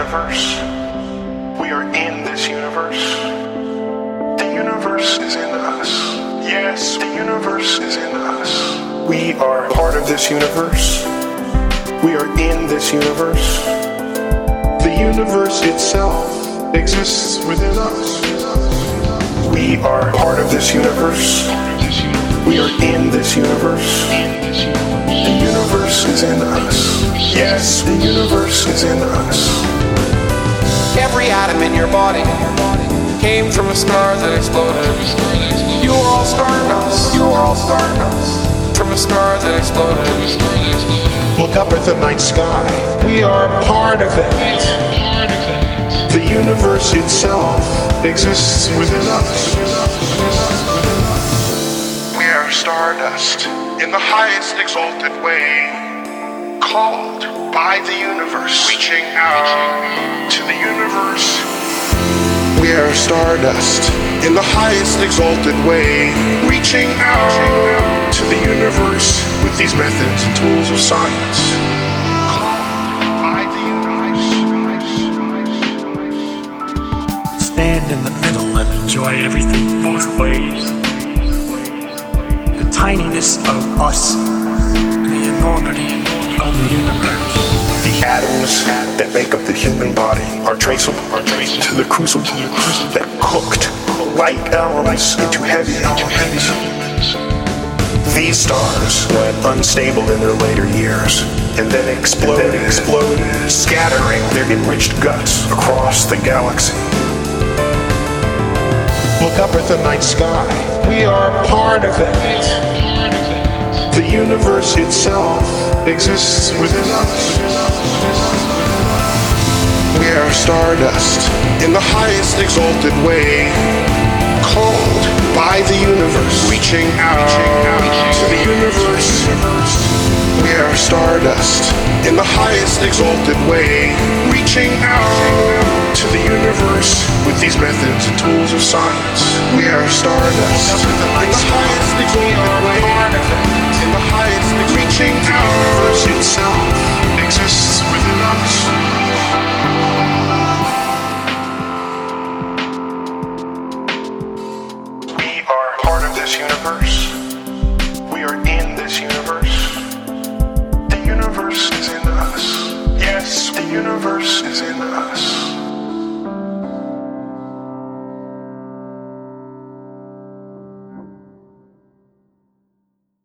universe. We are in this universe. The universe is in us. Yes, the universe is in us. We are part of this universe. We are in this universe. The universe itself exists within us. We are part of this universe. We are in this universe. The universe is in us. Yes, the universe is in us. Every atom in your body came from a star that exploded. You are all stardust. You are all stardust. From a star that exploded. Look up at the night sky. We are part of it. The universe itself exists within us. We are stardust in the highest exalted way, called by the universe, reaching out to the universe. We are stardust in the highest exalted way, reaching out to the universe with these methods and tools of science. Called by the universe. Stand in the middle and enjoy everything both ways. The tininess of us, the enormity of the universe. The atoms that make up the human body are traceable to the crucible that cooked light elements into heavy elements. These stars went unstable in their later years and then exploded, scattering their enriched guts across the galaxy. Look up at the night sky. We are part of it. The universe itself exists within us. We are stardust in the highest exalted way, called by the universe, reaching out to the universe. We are stardust in the highest exalted way, reaching out to the universe with these methods and tools of science. We are stardust in the highest exalted way, in the highest reaching out. The universe itself exists within us. Universe. We are in this universe. The universe is in us. Yes, the universe is in us.